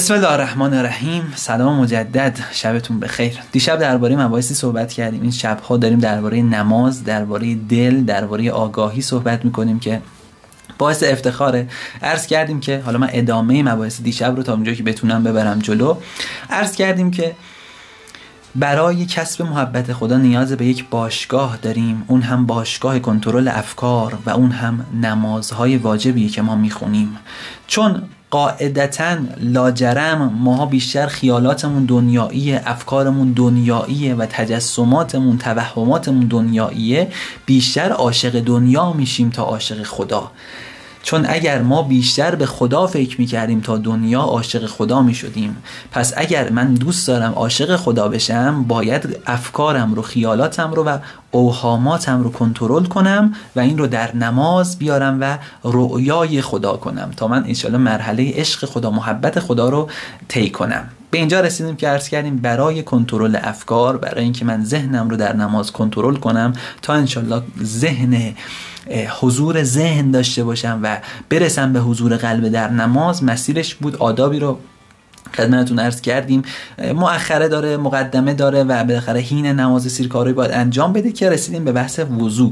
بسم الله الرحمن الرحیم. سلام مجدد، شبتون بخیر. دیشب درباره مباحثی صحبت کردیم. این شب‌ها داریم درباره نماز، درباره دل، درباره آگاهی صحبت می‌کنیم که باعث افتخاره. عرض کردیم که حالا من ادامه مباحث دیشب رو تا اونجایی که بتونم ببرم جلو. عرض کردیم که برای کسب محبت خدا نیاز به یک باشگاه داریم، اون هم باشگاه کنترل افکار و اون هم نمازهای واجبیه که ما میخونیم. چون قاعدتاً لاجرم ماها بیشتر خیالاتمون دنیاییه، افکارمون دنیاییه و تجسماتمون، توهماتمون دنیاییه، بیشتر عاشق دنیا میشیم تا عاشق خدا. چون اگر ما بیشتر به خدا فکر میکردیم تا دنیا، عاشق خدا میشدیم. پس اگر من دوست دارم عاشق خدا بشم، باید افکارم رو، خیالاتم رو و اوهاماتم رو کنترل کنم و این رو در نماز بیارم و رؤیای خدا کنم تا من انشالله مرحله عشق خدا، محبت خدا رو طی کنم. به اینجا رسیدیم که عرض کردیم برای کنترل افکار، برای اینکه من ذهنم رو در نماز کنترل کنم تا انشالله حضور ذهن داشته باشم و برسم به حضور قلب در نماز، مسیرش بود. آدابی رو خدمتتون عرض کردیم، مؤخره داره، مقدمه داره و بالاخره حین نماز سیر کارهایی باید انجام بده که رسیدیم به بحث وضو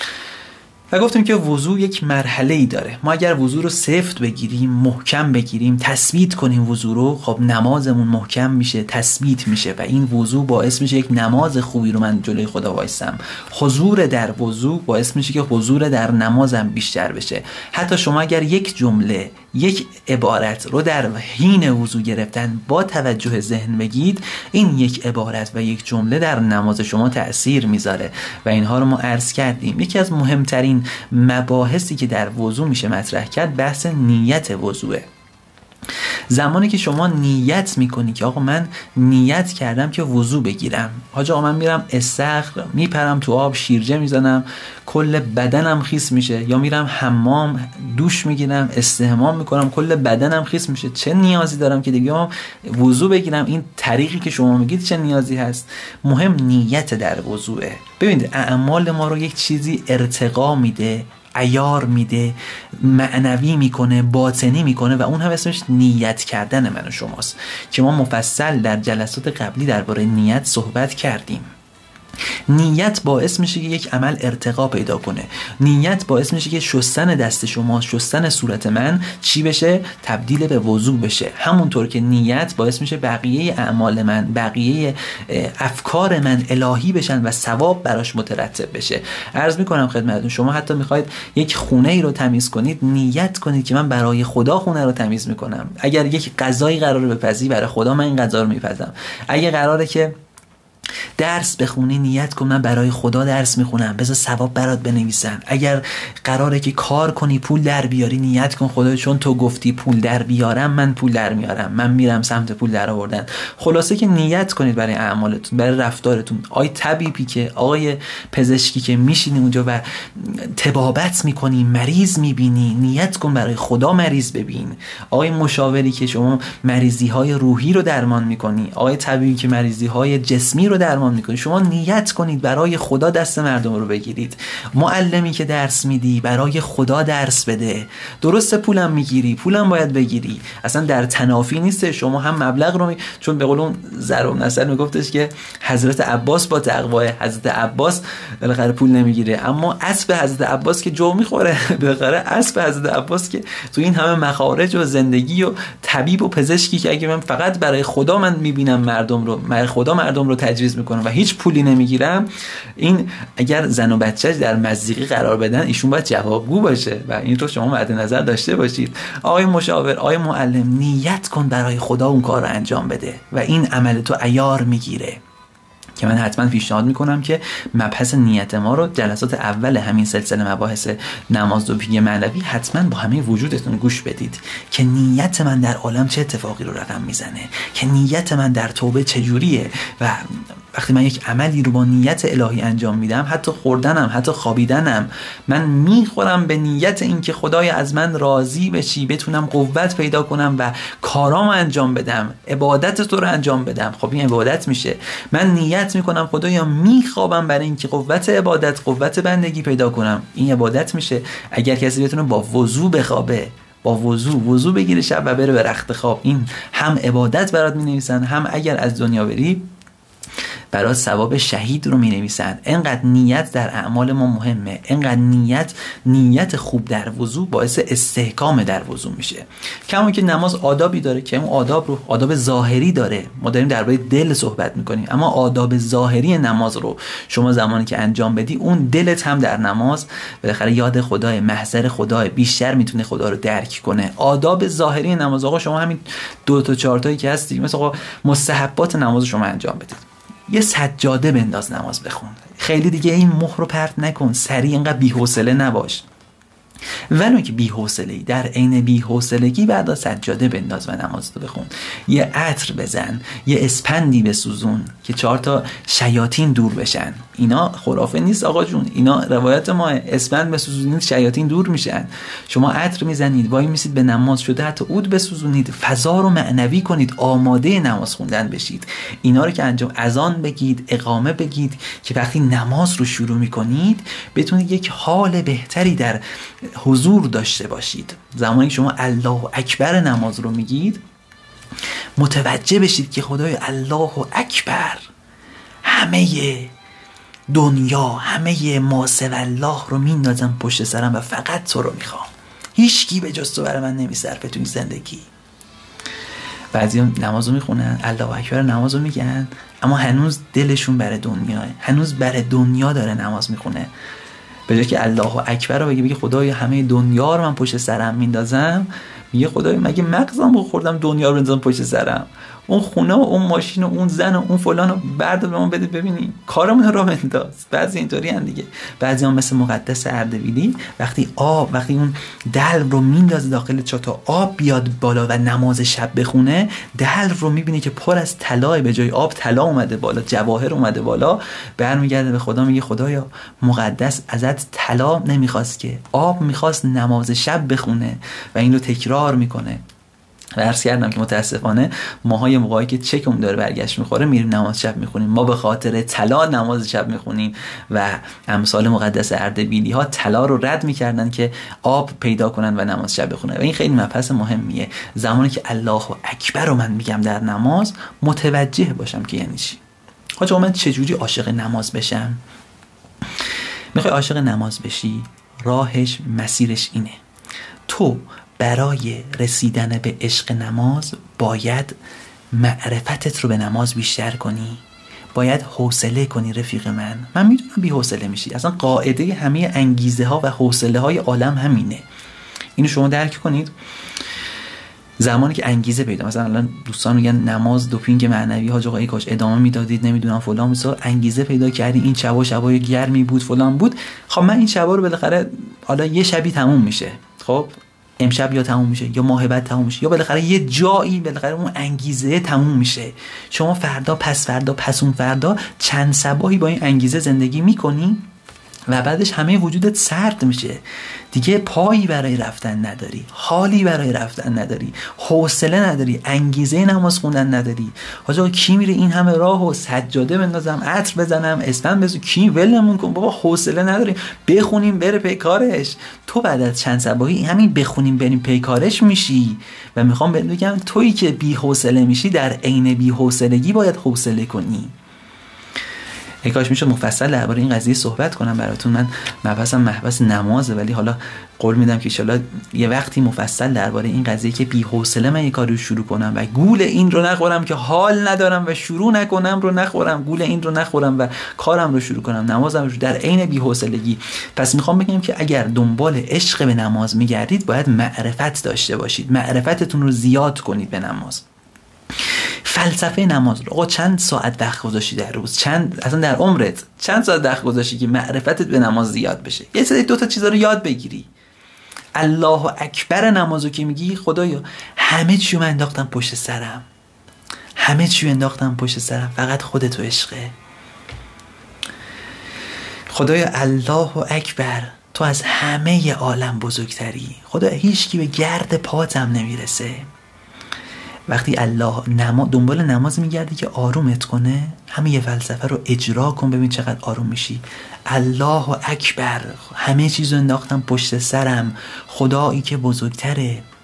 و گفتیم که وضو یک مرحله‌ای داره. ما اگر وضو رو سفت بگیریم، محکم بگیریم، تثبیت کنیم وضو رو، خب نمازمون محکم میشه، تثبیت میشه و این وضو باعث میشه یک نماز خوبی رو من جلوی خدا وایسم. حضور در وضو باعث میشه که حضور در نمازم بیشتر بشه. حتی شما اگر یک جمله، یک عبارت رو در حین وضو گرفتن با توجه ذهن بگید، این یک عبارت و یک جمله در نماز شما تأثیر میذاره و اینها رو ما عرض کردیم. یکی از مهمترین مباحثی که در وضو میشه مطرح کرد بحث نیت وضوئه. زمانی که شما نیت میکنی که آقا من نیت کردم که وضو بگیرم، حاج آقا من میرم استخر، میپرم تو آب، شیرجه میزنم، کل بدنم خیس میشه، یا میرم حمام، دوش میگیرم، استحمام میکنم، کل بدنم خیس میشه، چه نیازی دارم که دیگه وضو بگیرم؟ این طریقی که شما میگید چه نیازی هست؟ مهم نیت در وضوئه. ببینید اعمال ما رو یک چیزی ارتقا میده، عیار میده، معنوی میکنه، باطنی میکنه و اون هم اسمش نیت کردن من و شماست که ما مفصل در جلسات قبلی درباره نیت صحبت کردیم. نیت باعث میشه که یک عمل ارتقا پیدا کنه. نیت باعث میشه که شستن دست شما، شستن صورت من چی بشه؟ تبدیل به وضو بشه. همونطور که نیت باعث میشه بقیه اعمال من، بقیه افکار من الهی بشن و ثواب براش مترتب بشه. عرض میکنم خدمتتون، شما حتی میخواید یک خونه ای رو تمیز کنید، نیت کنید که من برای خدا خونه رو تمیز میکنم. اگر یک غذایی قراره بپزی، برای خدا من این غذا رو میپزم. اگه قراره که درس بخونی، نیت کن من برای خدا درس میخونم، بذار ثواب برات بنویسن. اگر قراره که کار کنی، پول در بیاری، نیت کن خدا چون تو گفتی پول در بیارم، من پول در میارم، من میرم سمت پول در آوردن. خلاصه که نیت کنید برای اعمالتون، برای رفتارتون. آقای طبیبی که، آقای پزشکی که میشینی اونجا و طبابت میکنی، مریض میبینی، نیت کن برای خدا مریض ببین. آقای مشاوری که شما مریضی های روحی رو درمان میکنی، آقای طبیبی که مریضی های جسمی رو درمان میکنی، شما نیت کنید برای خدا دست مردم رو بگیرید. معلمی که درس میدی، برای خدا درس بده. درسته پولم میگیری، پولم باید بگیری، اصلا در تنافی نیست. شما هم مبلغ رو چون به قول اون ضرب نصر میگفتش که حضرت عباس با تقوا، حضرت عباس بالاخره پول نمیگیره، اما اسب حضرت عباس که جو میخوره. بالاخره اسب حضرت عباس که تو این همه مخارج و زندگی و طبیب و پزشکی که اگه من فقط برای خدا من میبینم مردم رو، برای خدا مردم رو تجویز میکنم و هیچ پولی نمیگیرم، این اگر زن و بچه‌اش در مزیقی قرار بدن، ایشون باید جوابگو باشه و این رو شما مد نظر داشته باشید. آقای مشاور، آقای معلم، نیت کن برای خدا اون کار رو انجام بده و این عمل تو عیار میگیره. که من حتما پیشنهاد میکنم که مبحث نیت ما رو جلسات اول همین سلسله مباحث نماز دوپینگ معنوی حتما با همه وجودتون گوش بدید که نیت من در عالم چه اتفاقی رو رقم میزنه، که نیت من در توبه چجوریه و وقتی من یک عملی رو با نیت الهی انجام میدم، حتی خوردنم، حتی خوابیدنم، من میخورم به نیت این که خدای از من راضی بشی، بتونم قوت پیدا کنم و کارام انجام بدم، عبادت تو رو انجام بدم. خب این عبادت میشه. من نیت میکنم خدایا میخوابم برای اینکه قوت عبادت، قوت بندگی پیدا کنم، این عبادت میشه. اگر کسی بتونه با وضو بخوابه، با وضو بگیره شب و بره به رخت خواب. این هم عبادت برات مینویسن، هم اگر از دنیا بری برای ثواب شهید رو مینویسن. اینقدر نیت در اعمال ما مهمه، اینقدر نیت خوب در وضو باعث استحکام در وضو میشه. کما که نماز آدابی داره که اون آداب ظاهری داره، ما داریم درباره دل صحبت میکنیم، اما آداب ظاهری نماز رو شما زمانی که انجام بدی اون دلت هم در نماز بالاخره یاد خدای، محضر خدای، بیشتر میتونه خدا رو درک کنه. آداب ظاهری نماز، آقا شما همین 2 تا 4 تایی که هستی مثلا آقا مستحبات نماز شما انجام بدید، یه سجاده بنداز نماز بخون، خیلی دیگه این مخ رو پرت نکن، سریع اینقدر بی‌حوصله نباش، ولو که بی‌حوصله‌ای در عین بی‌حوصلگی بعد از سجاده بنداز و نماز رو بخون. یه عطر بزن، یه اسپندی بسوزون که 4 تا شیاطین دور بشن. اینا خرافه نیست آقا جون، اینا روایت ما. اسپند بسوزونید شیاطین دور میشن. شما عطر میزنید، وای میسید به نماز، شده حتی عود بسوزونید، فضا رو معنوی کنید، آماده نماز خوندن بشید. اینا رو که انجام اذان بگید، اقامه بگید که وقتی نماز رو شروع میکنید بتونید یک حال بهتری در حضور داشته باشید. زمانی که شما الله اکبر نماز رو میگید متوجه بشید که خدای الله اکبر همه دنیا، همه ما سوی الله رو میندازم پشت سرم و فقط تو رو میخوام، هیچکی به جز تو برای من نمیصرفه تو این زندگی. بعضی نماز رو میخونن، الله اکبر نماز رو میگن، اما هنوز دلشون برای دنیاه، هنوز برای دنیا داره نماز میخونه. به جای که الله اکبر رو بگه خدایا همه دنیا رو من پشت سرم میندازم، میگه خدایا مگه مغزم رو خوردم دنیا رو بندازم پشت سرم؟ اون خونه و اون ماشین و اون زن و اون فلان رو بردار به ما بده ببینیم، کارمون رو بنداز. بعضی اینطوری ان دیگه. بعضی هم مثل مقدس اردبیلی وقتی اون دلو رو میندازه داخل چتا، آب بیاد بالا و نماز شب بخونه، دلو رو میبینه که پر از طلا، به جای آب طلا اومده بالا، جواهر اومده بالا. برمیگرده به خدا میگه خدایا مقدس ازت طلا نمیخواست که آب میخواست نماز شب بخونه، و این رو تکرار میکنه. و عرض کردم که متاسفانه ماهای موقعی که چکمون داره برگشت میخوره میریم نماز شب میخونیم. ما به خاطر طلا نماز شب میخونیم و امثال مقدس اردبیلی ها طلا رو رد میکردن که آب پیدا کنن و نماز شب بخونن. و این خیلی مبحث مهمیه. زمانی که الله اکبر رو من میگم در نماز متوجه باشم که یعنی چی. حاجا من چجوری عاشق نماز بشم؟ میخوای عاشق نماز بشی؟ راهش، مسیرش اینه. تو برای رسیدن به عشق نماز باید معرفتت رو به نماز بیشتر کنی، باید حوصله کنی. رفیق من میدونم بی حوصله میشی، اصلا قاعده همه انگیزه ها و حوصله های عالم همینه. اینو شما درک کنید. زمانی که انگیزه پیدا، مثلا الان دوستان میگن نماز دوپینگ معنوی، حاج آقای کاش ادامه میدادید، نمیدونم فلان بسا، انگیزه پیدا کردی، این شبای گرمی بود فلان بود. خب من این شبا رو بالاخره حالا یه شبی تموم میشه، خب امشب یا تموم میشه یا ماه بعد تموم میشه، یا بالاخره یه جایی بالاخره اون انگیزه تموم میشه. شما فردا، پس فردا، پس اون فردا چند صباحی با این انگیزه زندگی میکنی و بعدش همه وجودت سرد میشه دیگه. پایی برای رفتن نداری، حالی برای رفتن نداری، حوصله نداری، انگیزه نماز خوندن نداری. حاجا کی میره این همه راهو سجاده بندازم، عطر بزنم، اسفند بزنم، کی ولمون کن بابا، حوصله نداریم، بخونیم بره پی کارش. تو بعد از چند صباحی همین بخونیم بریم پی کارش میشی. و میخوام بهت بگم تویی که بی حوصله میشی در عین بی حوصلگی باید حوصله کنی. کاش میشد مفصل درباره این قضیه صحبت کنم براتون. من محبس نمازه، ولی حالا قول میدم که ان شاءالله یه وقتی مفصل درباره این قضیه که بی‌حوصله من یه کاری رو شروع کنم و گول این رو نخورم که حال ندارم و شروع نکنم رو نخورم، گول این رو نخورم و کارم رو شروع کنم، نمازم رو در عین بی‌حوصلگی. پس میخوام بگم که اگر دنبال عشق به نماز میگردید باید معرفت داشته باشید، معرفتتون رو زیاد کنید به نماز. فلسفه نماز رو، آقا چند ساعت وقت گذاشتی در روز، اصلا در عمرت چند ساعت وقت گذاشتی که معرفتت به نماز زیاد بشه؟ یه سری 2 تا چیزا رو یاد بگیری. الله اکبر نمازو که میگی خدایا همه چی رو من انداختم پشت سرم، همه چی رو انداختم پشت سرم، فقط خودت و عشقه. خدایا الله اکبر، تو از همه عالم بزرگتری. خدا هیچ کی به گرد پاتم نمیرسه. وقتی الله دنبال نماز میگردی که آرومت کنه، همه یه فلسفه رو اجرا کن، ببین چقدر آروم میشی. الله اکبر، همه چیز رو انداختم پشت سرم، خدایی که بزرگتره.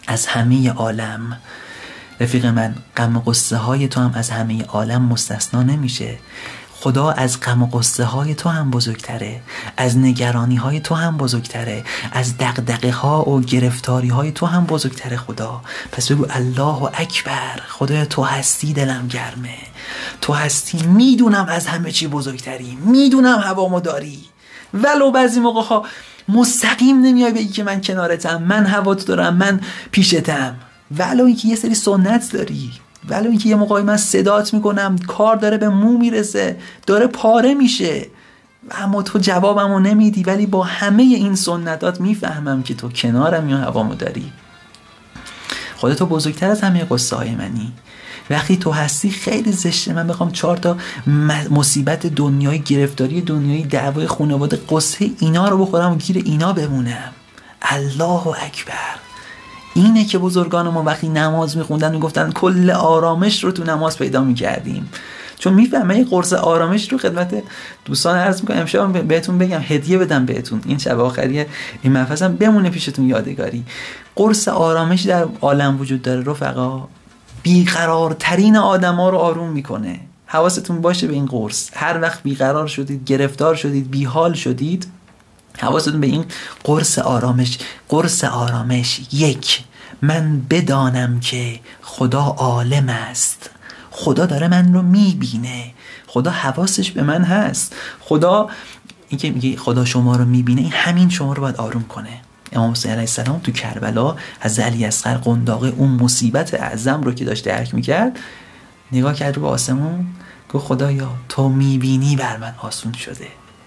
از همه عالم. رفیق من، غم و غصه های تو هم از همه عالم مستثنا نمیشه. خدا از غم و غصه های تو هم بزرگتره، از نگرانی های تو هم بزرگتره، از دغدغه ها و گرفتاری های تو هم بزرگتره خدا. پس بگو الله اکبر. خدایا تو هستی، دلم گرمه، تو هستی، میدونم از همه چی بزرگتری، میدونم هوامو داری، ولو بعضی موقع ها مستقیم نمیای بگی که من کنارتم، من هواتو دارم، من پیشتم، ولو اینکه یه سری سنت داری، ولو اینکه یه موقعی من صدات میکنم کار داره به مو میرسه، داره پاره میشه، اما تو جوابمو نمیدی، ولی با همه این سنتات میفهمم که تو کنارم یا هوامو داری. خودتو بزرگتر از همه قصه های منی. وقتی تو هستی خیلی زشته من بخوام 4 تا مصیبت دنیایی، گرفتاری دنیایی، دعوای خانواده، قصه اینا رو بخورم و گیر اینا بمونم. الله اکبر. اینه که بزرگان ما وقتی نماز میخوندن میگفتن کل آرامش رو تو نماز پیدا میکردیم. چون میفهمم یه قرص آرامش رو خدمت دوستان عرض میکنم، امشب بهتون بگم، هدیه بدم بهتون، این شب آخری این محفظم بمونه پیشتون یادگاری. قرص آرامش در عالم وجود داره رفقا، بیقرارترین آدما رو آروم میکنه. حواستون باشه به این قرص. هر وقت بیقرار شدید، گرفتار شدید، بیحال شدید، حواستون به این قرص آرامش. قرص آرامش: 1. من بدانم که خدا عالم است، خدا داره من رو میبینه، خدا حواسش به من هست. خدا این که میگه خدا شما رو میبینه، این همین شما رو باید آروم کنه. امام حسین علیه السلام تو کربلا از علی اصغر قنداقه اون مصیبت اعظم رو که داشت درک میکرد، نگاه کرد رو به آسمون، گفت خدایا تو میبینی بر من آسون شده،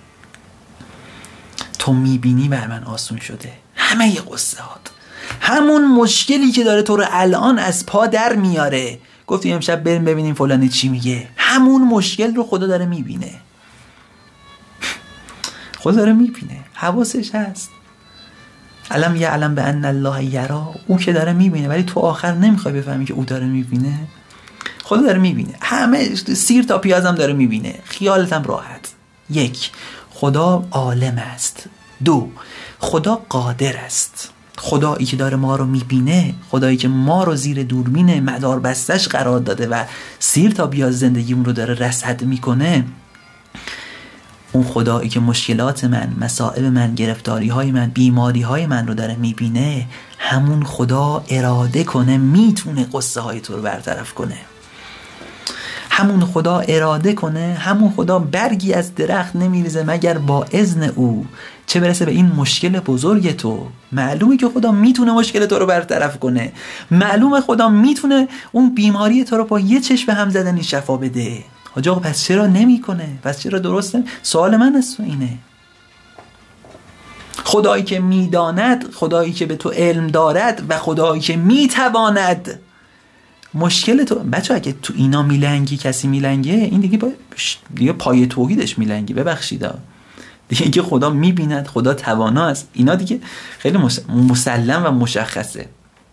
تو میبینی بر من آسون شده. همه قصه هات، همون مشکلی که داره تو رو الان از پا در میاره، گفتی امشب بریم ببینیم فلانی چی میگه، همون مشکل رو خدا داره میبینه. خدا داره میبینه، حواسش هست. علم یعلم بان الله یرا، او که داره میبینه، ولی تو آخر نمیخوای بفهمی که او داره میبینه. خدا داره میبینه، همه سیر تا پیازم داره میبینه، خیالتم راحت. 1. خدا عالم است. 2. خدا قادر است. خدایی که داره ما رو میبینه، خدایی که ما رو زیر دوربین مدار بستش قرار داده و سیر تا پیاز زندگیمون رو داره رصد میکنه، اون خدایی که مشکلات من، مصائب من، گرفتاری های من، بیماری های من رو داره میبینه، همون خدا اراده کنه میتونه قصه های تو رو برطرف کنه. همون خدا اراده کنه، همون خدا برگی از درخت نمیریزه مگر با اذن او، چه برسه به این مشکل بزرگ تو. معلومه که خدا میتونه مشکل تو رو برطرف کنه، معلومه خدا میتونه اون بیماری تو رو با یه چشم هم زدنی شفا بده. حاج آقا پس چرا نمی کنه؟ پس چرا درسته؟ سوال من از تو اینه. خدایی که میداند، خدایی که به تو علم دارد و خدایی که میتواند مشکل تو. بچه اگه تو اینا میلنگی، کسی میلنگه، این دیگه پای توحیدش میلنگی. ببخشید دیگه، اینکه خدا میبیند، خدا توانا است، اینا دیگه خیلی مسلم و مشخصه.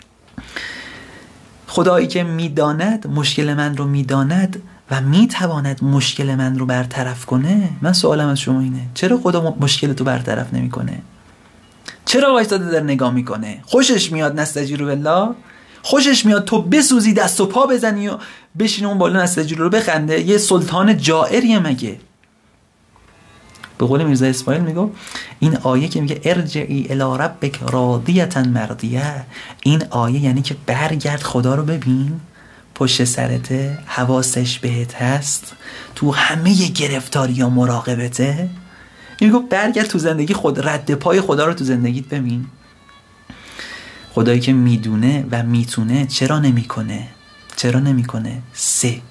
خدایی که میداند، مشکل من رو میداند و میتواند مشکل من رو برطرف کنه. من سوالم از شما اینه، چرا خدا مشکل تو برطرف نمیکنه؟ چرا وایساده داره نگاه میکنه؟ خوشش میاد نستجیرو بالله؟ خوشش میاد تو بسوزی، دست و پا بزنی و بشین اون بالا نستجیرو رو بخنده؟ یه سلطان جائریه مگه؟ به قول میرزا اسماعیل میگه این آیه که میگه ارجعی الی ربک راضیة مرضیه، این آیه یعنی که برگرد خدا رو ببین، پشت سرته، حواسش بهت هست، تو همه گرفتاری یا مراقبته. این میگه برگرد تو زندگی، خود رد پای خدا رو تو زندگیت ببین. خدایی که میدونه و میتونه چرا نمیکنه؟ چرا نمیکنه؟ 3.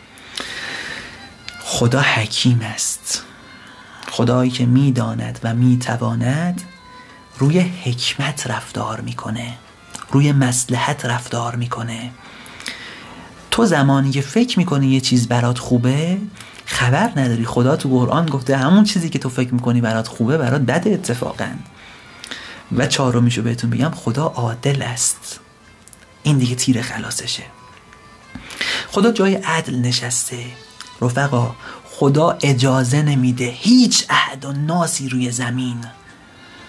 خدا حکیم است. خدایی که میداند و میتواند روی حکمت رفتار میکنه، روی مصلحت رفتار میکنه. تو زمانی که فکر میکنی یه چیز برات خوبه، خبر نداری خدا تو قرآن گفته همون چیزی که تو فکر میکنی برات خوبه برات بده اتفاقا. و 4میشو بهتون بگم، خدا عادل است. این دیگه تیر خلاصشه. خدا جای عدل نشسته. رفقا خدا اجازه نمیده هیچ احد و ناسی روی زمین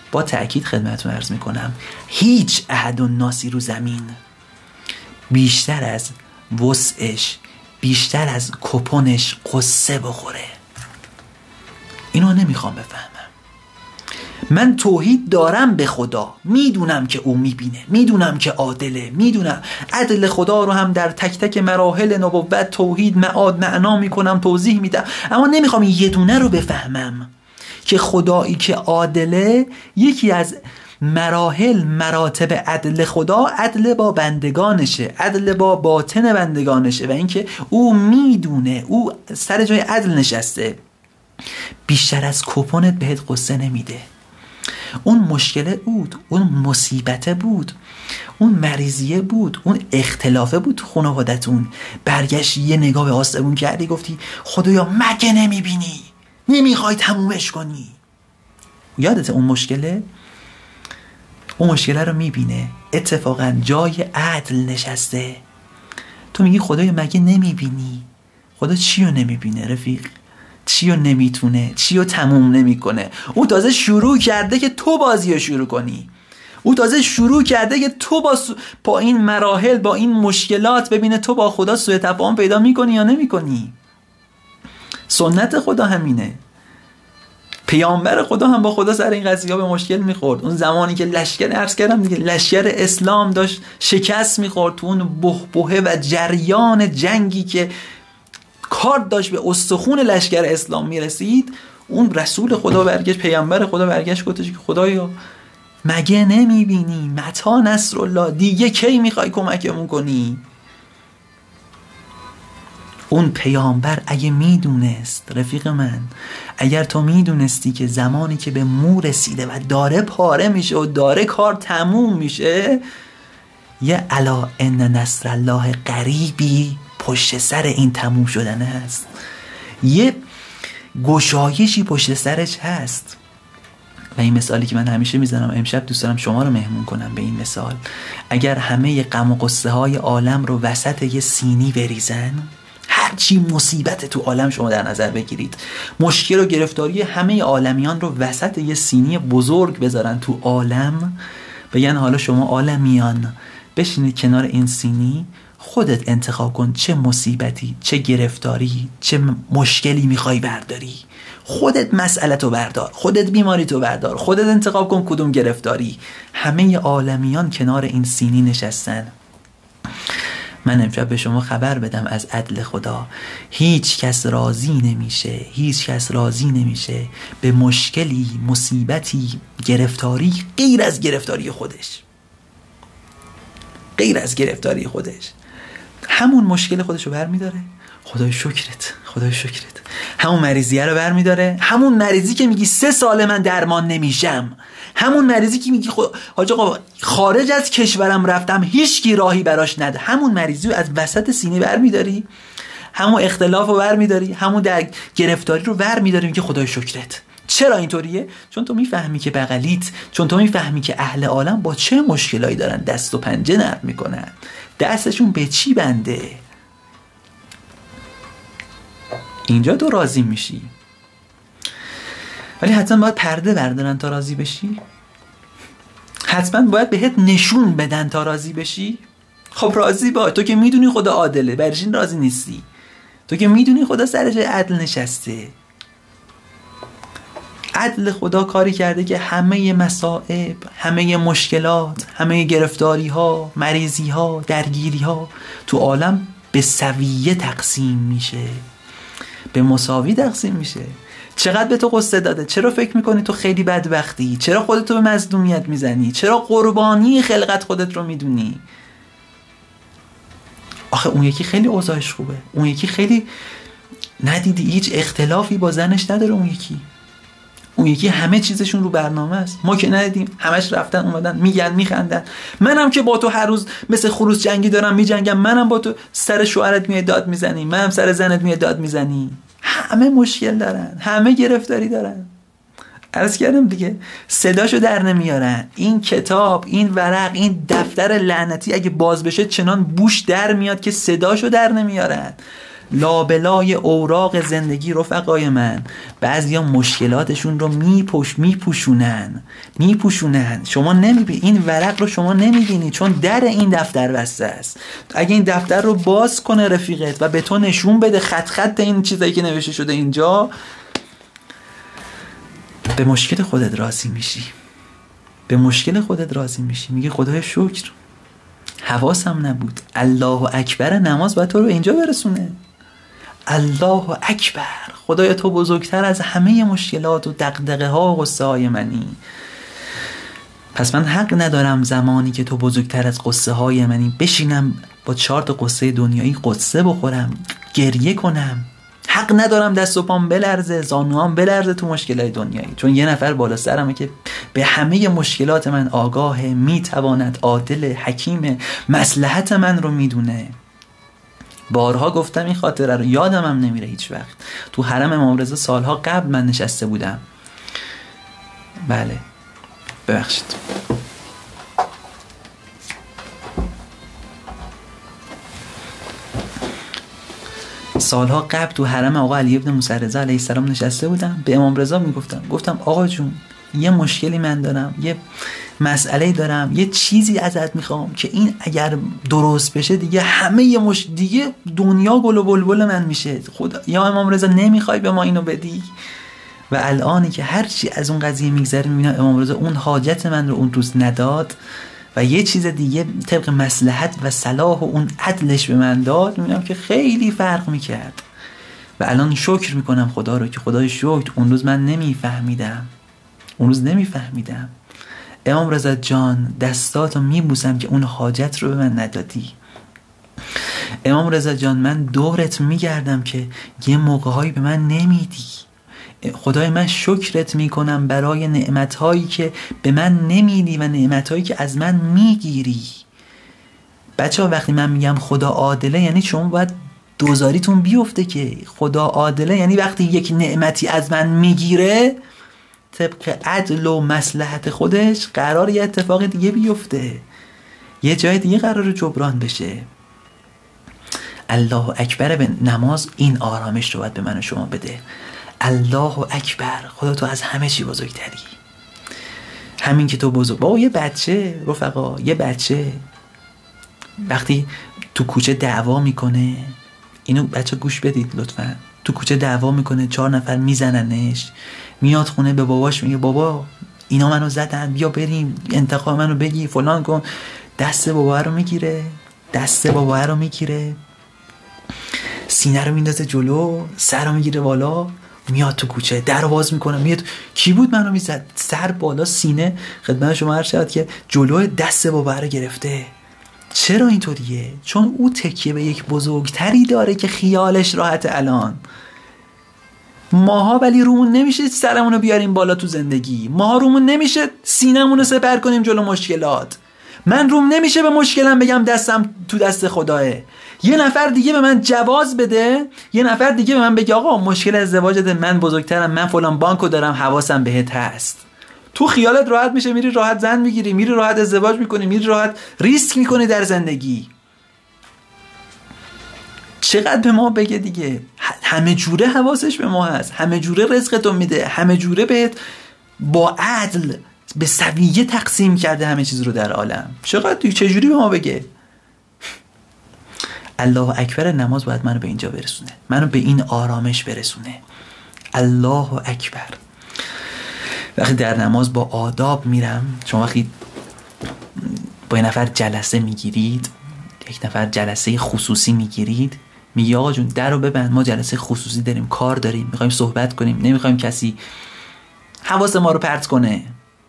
با تأکید خدمتتون عرض میکنم هیچ احد الناسی رو زمین بیشتر از وسعش، بیشتر از کپونش قصه بخوره. اینو نمیخوام بفهمم. من توحید دارم به خدا، میدونم که او میبینه، میدونم که عادله، میدونم عدل خدا رو هم در تک تک مراحل نبوت، توحید، معاد، معنا میکنم، توضیح میدم، اما نمیخوام این یه دونه رو بفهمم که خدایی که عادله، یکی از مراتب عدل خدا عدل با بندگانشه، عدل با باطن بندگانشه و اینکه او میدونه، او سر جای عدل نشسته، بیشتر از کپونت بهت قصه نمیده. اون مشکله بود، اون مصیبته بود، اون مریضیه بود، اون اختلافه بود تو خانوادتون، برگشتی یه نگاه به آسمون کردی گفتی خدایا مگه نمیبینی؟ نمیخوای تمومش کنی؟ یادته اون مشکله؟ اون مشکله رو میبینه، اتفاقا جای عدل نشسته. تو میگی خدایا مگه نمیبینی؟ خدا چی رو نمیبینه رفیق؟ چی رو نمیتونه؟ چی رو تموم نمیکنه؟ او تازه شروع کرده که تو بازی رو شروع کنی. او تازه شروع کرده که تو با این مراحل، با این مشکلات ببینه تو با خدا سوء تفاهم پیدا میکنی یا نمیکنی. سنت خدا همینه. پیامبر خدا هم با خدا سر این قضیه به مشکل میخورد. اون زمانی که لشکر، عرض کردم دیگه، لشکر اسلام داشت شکست میخورد تو اون بحبوحه و جریان جنگی که کار داشت به استخون لشکر اسلام میرسید، اون رسول خدا برگشت، پیامبر خدا برگشت گفتش که خدایا مگه نمیبینی؟ متی نصر الله، دیگه کی میخوای کمکمون کنی؟ اون پیامبر اگه میدونست، رفیق من، اگر تو میدونستی که زمانی که به مو رسیده و داره پاره میشه و داره کار تموم میشه، یه الا ان نصر الله قریبی پشت سر این تموم شدن هست، یه گشایشی پشت سرش هست. و این مثالی که من همیشه میزنم، امشب دوست دارم شما رو مهمون کنم به این مثال. اگر همه غم و غصه های عالم رو وسط یه سینی بریزن، هرچی مصیبت تو عالم شما در نظر بگیرید، مشکل و گرفتاری همه عالمیان رو وسط یه سینی بزرگ بذارن تو عالم، بگن حالا شما عالمیان بشینید کنار این سینی، خودت انتخاب کن چه مصیبتی، چه گرفتاری، چه مشکلی میخوای برداری، خودت مسئلتو بردار، خودت بیماریتو بردار، خودت انتخاب کن کدوم گرفتاری. همه عالمیان کنار این سینی نشستن. من امشب به شما خبر بدم از عدل خدا. هیچ کس راضی نمیشه، هیچ کس راضی نمیشه به مشکلی، مصیبتی، گرفتاری غیر از گرفتاری خودش، غیر از گرفتاری خودش. همون مشکل خودشو برمیداره، خدای شکرت، خدای شکرت. همون مریضیه رو برمیداره، همون مریضی که میگی 3 سال من درمان نمیشم، همون مریضی که میگی حاج آقا خارج از کشورم رفتم هیچ کی راهی براش نده، همون مریضی رو از وسط سینه برمیداری، همون اختلاف رو برمیداری، همون در گرفتاری رو برمیداری، میگی خدای شکرت. چرا اینطوریه؟ چون تو میفهمی که بغلیت، چون تو میفهمی که اهل عالم با چه مشکلایی دارن دست و پنجه نرم میکنن، دستشون به چی بنده. اینجا تو راضی میشی، ولی حتما باید پرده بردارن تا راضی بشی؟ حتما باید بهت نشون بدن تا راضی بشی؟ خب راضی باش، تو که میدونی خدا عادله، برش این راضی نیستی؟ تو که میدونی خدا سر جای عدل نشسته. عدل خدا کاری کرده که همه مصائب، همه مشکلات، همه گرفتاری ها، مریضی ها، درگیری ها تو عالم به سویه تقسیم میشه، به مساوی تقسیم میشه. چقدر به تو قصه داده؟ چرا فکر میکنی تو خیلی بدبختی؟ چرا خودتو به مظلومیت میزنی؟ چرا قربانی خلقت خودت رو میدونی؟ آخه اون یکی خیلی اوضاعش خوبه، اون یکی خیلی ندیدی هیچ اختلافی با زنش نداره، اون یکی همه چیزشون رو برنامه است، ما که ندیدیم، همش رفتن اومدن، میگن میخندن. منم که با تو هر روز مثل خروس جنگی دارم میجنگم، منم با تو سر شوهرت میاد داد میزنی، منم سر زنت میاد داد میزنی. همه مشکل دارن، همه گرفتاری دارن. عرض کردم دیگه، صداشو در نمیارن. این کتاب، این ورق، این دفتر لعنتی اگه باز بشه چنان بوش در میاد که صداشو در نمیارن. لابلای اوراق زندگی رفقای من بعضیا مشکلاتشون رو میپوشونن. شما نمیبینید این ورق رو، شما نمیبینید چون در این دفتر بسته است. اگه این دفتر رو باز کنه رفیقت و به تو نشون بده خط این چیزایی که نوشته شده اینجا، به مشکل خودت راضی میشی. میگه خدای شکر حواسم نبود. الله اکبر نماز باید تو رو اینجا برسونه. الله اکبر، خدایا تو بزرگتر از همه مشکلات و دغدغه ها و غصه های منی. پس من حق ندارم زمانی که تو بزرگتر از قصه های منی بشینم با 4 تا قصه دنیایی قصه بخورم، گریه کنم. حق ندارم دست و پام بلرزه، زانوام بلرزه تو مشکلات دنیایی، چون یه نفر بالا سرمه که به همه مشکلات من آگاهه، میتواند، عادل، حکیم، مصلحت من رو میدونه. بارها گفتم این خاطره رو، یادم هم نمیره هیچ وقت. تو حرم امام رضا سالها قبل من نشسته بودم. بله ببخشید. سالها قبل تو حرم آقا علی بن موسی رضا علیه السلام نشسته بودم، به امام رضا گفتم آقا جون یه مشکلی من دارم، یه مسئله دارم، یه چیزی ازت میخوام که این اگر درست بشه دیگه همه دیگه دنیا گل و بلبل من میشه. خدا یا امام رضا نمیخوای به ما اینو بدی؟ و الانی که هر چی از اون قضیه میگذره میبینم امام رضا اون حاجت من رو اون روز نداد و یه چیز دیگه طبق مصلحت و صلاح و اون عدلش به من داد، میبینم که خیلی فرق میکرد. و الان شکر میکنم خدا رو که خدای شکر اون روز من نمیفهمیدم. امام رضا جان دستاتو میبوسم که اون حاجت رو به من ندادی. امام رضا جان من دورت میگردم که یه موقعهایی به من نمیدی. خدای من شکرت میکنم برای نعمتهایی که به من نمیدی و نعمتهایی که از من میگیری. بچه ها وقتی من میگم خدا عادله یعنی شما باید دوزاریتون بیفته که خدا عادله یعنی وقتی یک نعمتی از من میگیره طبق عدل و مصلحت خودش قرار یه اتفاق دیگه بیفته، یه جای دیگه قرار جبران بشه. الله اکبر به نماز این آرامش رو باید به من و شما بده. الله اکبر، خدا تو از همه چی بزرگتری. همین که تو بزرگ. بابا یه بچه رفقا، یه بچه وقتی تو کوچه دعوا میکنه، اینو بچه گوش بدید لطفا، تو کوچه دعوا میکنه 4 نفر میزننش، میاد خونه به باباش میگه بابا اینا منو زدن، بیا بریم انتقام منو بگی فلان کن. دست بابا رو میگیره، سینه رو میندازه جلو، سر رو میگیره بالا، میاد تو کوچه، در رو باز میکنه، میاد کی بود منو میزد؟ سر بالا سینه خدمت شما عرض شد که جلو دست بابا رو گرفته. چرا اینطوریه؟ چون او تکیه به یک بزرگتری داره که خیالش راحت. الان ماها ولی رومون نمیشه سرمونو بیاریم بالا تو زندگی، ماها رومون نمیشه سینمونو سپر کنیم جلو مشکلات. من روم نمیشه به مشکلم بگم دستم تو دست خداه. یه نفر دیگه به من جواز بده، یه نفر دیگه به من بگه آقا مشکل ازدواجت، من بزرگترم، من فلان بانکو دارم، حواسم بهت هست. تو خیالت راحت میشه، میری راحت زن میگیری، میری راحت ازدواج میکنی، میری راحت ریسک میکنی در زندگی. چقدر به ما بگه دیگه، همه جوره حواسش به ما هست، همه جوره رزقتو میده، همه جوره بهت با عدل به سویه تقسیم کرده همه چیز رو در عالم. چقدر چجوری به ما بگه؟ الله اکبر نماز باید منو به اینجا برسونه، منو به این آرامش برسونه. الله اکبر. وقتی در نماز با آداب میرم، شما وقتی با یه نفر جلسه میگیرید، یک نفر جلسه خصوصی میگیرید، میگی آقا جون در رو ببند، ما جلسه خصوصی داریم، کار داریم، میخوایم صحبت کنیم، نمیخوایم کسی حواس ما رو پرت کنه.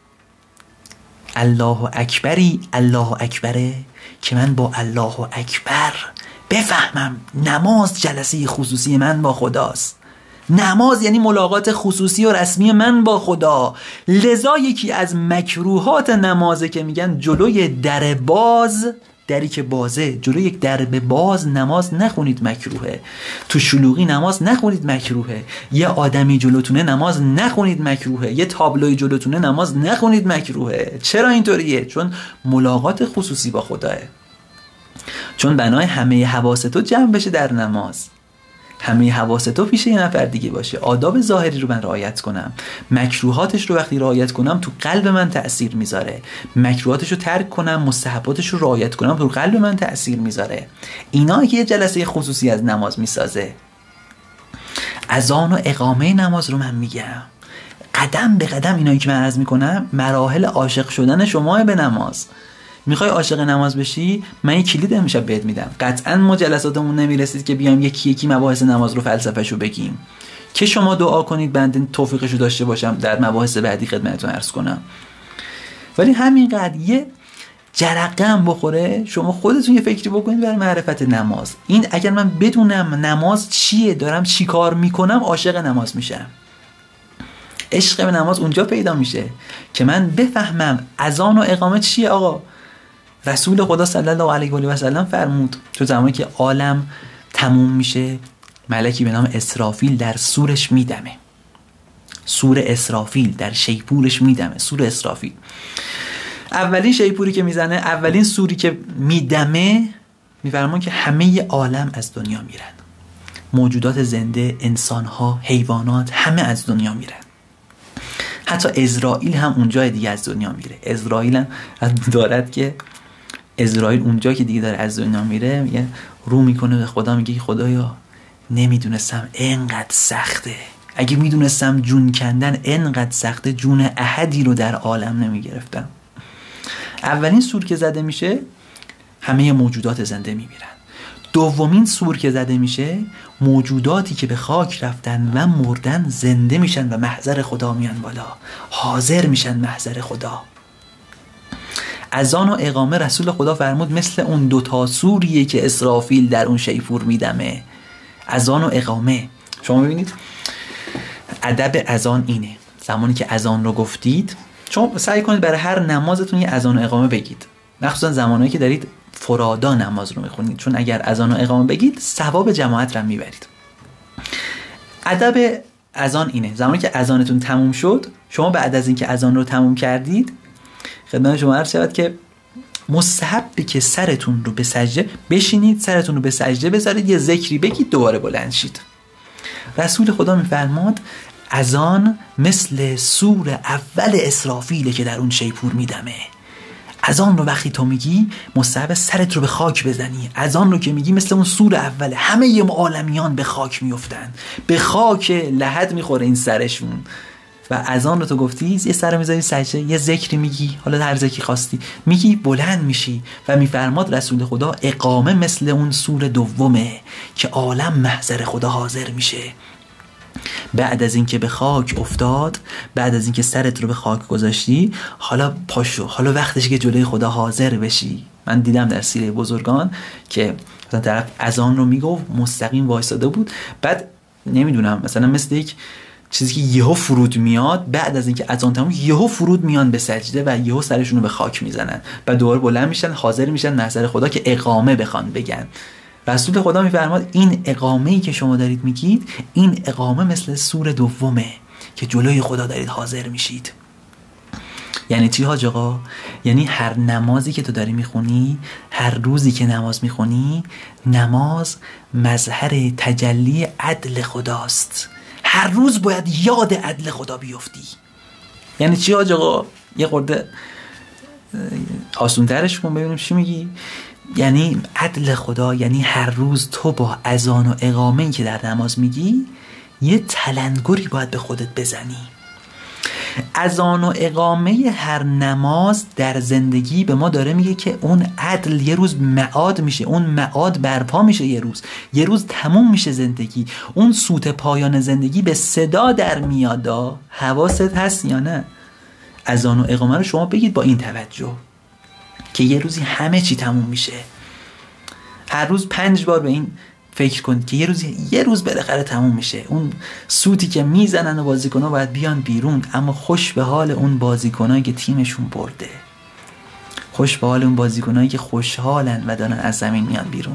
الله اکبری، الله اکبره که من با الله اکبر بفهمم نماز جلسه خصوصی من با خداست. نماز یعنی ملاقات خصوصی و رسمی من با خدا. لذا یکی از مکروهات نمازه که میگن جلوی در باز، دری که بازه، جلوی یک درب باز نماز نخونید، مکروهه. تو شلوغی نماز نخونید، مکروهه. یه آدمی جلوتونه نماز نخونید، مکروهه. یه تابلوی جلوتونه نماز نخونید، مکروهه. چرا اینطوریه؟ چون ملاقات خصوصی با خداه، چون بنای همه حواستو جمع بشه در نماز. همه حواس تو پیش یه نفر دیگه باشه. آداب ظاهری رو من رعایت کنم، مکروهاتش رو وقتی رعایت کنم تو قلب من تأثیر میذاره، مکروهاتش رو ترک کنم، مستحباتش رو رعایت کنم تو قلب من تأثیر میذاره. اینا که یه جلسه خصوصی از نماز میسازه. اذان و اقامه نماز رو من میگم، قدم به قدم اینایی که من عرض میکنم مراحل عاشق شدن شما به نماز. میخوای عاشق نماز بشی، من یه کلید امشب بهت میدم. قطعا ما جلساتمون نمیرسید که بیام یکی یکی مباحث نماز رو فلسفه‌شو بگیم، که شما دعا کنید بنده توفیقشو داشته باشم در مباحث بعدی خدمتتون عرض کنم. ولی همینقدر یه جرقه هم بخوره شما خودتون یه فکری بکنید برای معرفت نماز. این اگر من بدونم نماز چیه، دارم چی کار میکنم، عاشق نماز میشم. عشق به نماز اونجا پیدا میشه که من بفهمم اذان و اقامه چیه. آقا رسول خدا صلی الله علیه و سلم فرمود تو زمانی که عالم تموم میشه ملکی به نام اسرافیل در سورش میدمه. سور اسرافیل در شیپورش میدمه. سور اسرافیل اولین شیپوری که میزنه، اولین سوری که میدمه، میفرمان که همه عالم از دنیا میرن. موجودات زنده، انسانها، حیوانات، همه از دنیا میرن. حتی اسرائیل هم اونجای دیگه از دنیا میره. اسرائیل هم دارد که اسرائیل اونجا که دیگه داره از دنیا میره میگه رو میکنه به خدا، میگه که خدایا نمیدونستم اینقدر سخته، اگه میدونستم جون کندن اینقدر سخته جون احدی رو در عالم نمیگرفتم. اولین سور که زده میشه همه موجودات زنده میمیرن. دومین سور که زده میشه موجوداتی که به خاک رفتن و مردن زنده میشن و محضر خدا میان بالا، حاضر میشن محضر خدا. اذان و اقامه رسول خدا فرمود مثل اون دوتا سوریه که اسرافیل در اون شیپور میدمه. اذان و اقامه، شما ببینید ادب اذان اینه. زمانی که اذان رو گفتید شما سعی کنید برای هر نمازتون یه اذان و اقامه بگید، مخصوصا زمانی که دارید فرادا نماز رو میخونید، چون اگر اذان و اقامه بگید ثواب جماعت رو میبرید. ادب اذان اینه. زمانی که اذانتون تموم شد، شما بعد از اینکه اذان رو تموم کردید خدمت شما عرض شود که مستحبه که سرتون رو به سجده بشینید، سرتون رو به سجده بذارید، یه ذکری بگید، دوباره بلند شید. رسول خدا میفرماد اذان مثل سور اول اسرافیله که در اون شیپور میدمه. اذان رو وقتی تو میگی مستحب سرت رو به خاک بزنی. اذان رو که میگی مثل اون سور اوله، همه عالمیان به خاک میافتن، به خاک لحد میخوره این سرشون. و اذان رو تو گفتی یه سر میذاری سجده، یه ذکری میگی، حالا هر ذکری خواستی میگی، بلند میشی. و میفرماد رسول خدا اقامه مثل اون سور دومه که عالم محضر خدا حاضر میشه. بعد از اینکه به خاک افتاد، بعد از اینکه سرت رو به خاک گذاشتی، حالا پاشو، حالا وقتشه که جلوی خدا حاضر بشی. من دیدم در سیره بزرگان که مثلا طرف اذان رو میگفت مستقیم وایساده بود، بعد نمیدونم مثلا مثل یک چیزی که یهو فرود میاد، بعد از اینکه اذان تموم یهو فرود میان به سجده و یهو سرشون رو به خاک میزنن، بعد دوباره بلند میشن حاضر میشن محضر خدا که اقامه بخوان بگن. رسول خدا میفرماد این اقامه‌ای که شما دارید میگید، این اقامه مثل سور دومه که جلوی خدا دارید حاضر میشید. یعنی چی حاج آقا؟ یعنی هر نمازی که تو داری میخونی، هر روزی که نماز میخونی، نماز مظهر تجلی عدل خداست. هر روز باید یاد عدل خدا بیفتی. یعنی چی حاج آقا؟ یه خورده آسون‌ترش کن ببینیم چی میگی. یعنی عدل خدا یعنی هر روز تو با اذان و اقامه‌ای که در نماز میگی یه تلنگری باید به خودت بزنی. اذان و اقامه هر نماز در زندگی به ما داره میگه که اون عدل یه روز معاد میشه، اون معاد برپا میشه، یه روز تموم میشه زندگی. اون سوت پایان زندگی به صدا در میاد. حواست هست یا نه؟ اذان و اقامه رو شما بگید با این توجه که یه روزی همه چی تموم میشه. هر روز 5 بار به این فکر کنید که یه روز بالاخره تموم میشه. اون سوتی که میزنن و بازیکن‌ها باید بیان بیرون، اما خوش به حال اون بازیکنایی که تیمشون برده، خوش به حال اون بازیکنایی که خوشحالن و دارن از زمین میان بیرون،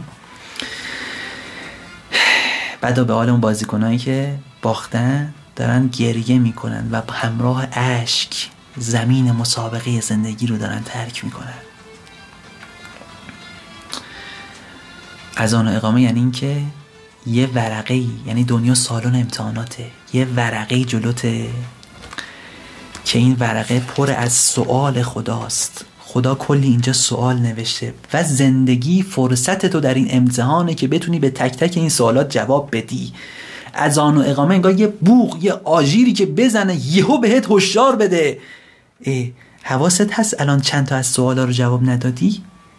بعدا به حال اون بازیکنایی که باختن دارن گریه میکنن و همراه اشک زمین مسابقه زندگی رو دارن ترک میکنن. اذان و اقامه یعنی این که یه ورقه‌ای، یعنی دنیا سالن امتحاناته، یه ورقه‌ای جلوته که این ورقه پر از سؤال خداست. خدا کلی اینجا سوال نوشته و زندگی فرصت تو در این امتحانه که بتونی به تک تک این سوالات جواب بدی. اذان و اقامه انگار یه بوق، یه آژیری که بزنه یهو بهت هشدار بده. حواست هست الان چند تا از سوالا رو جواب ندادی؟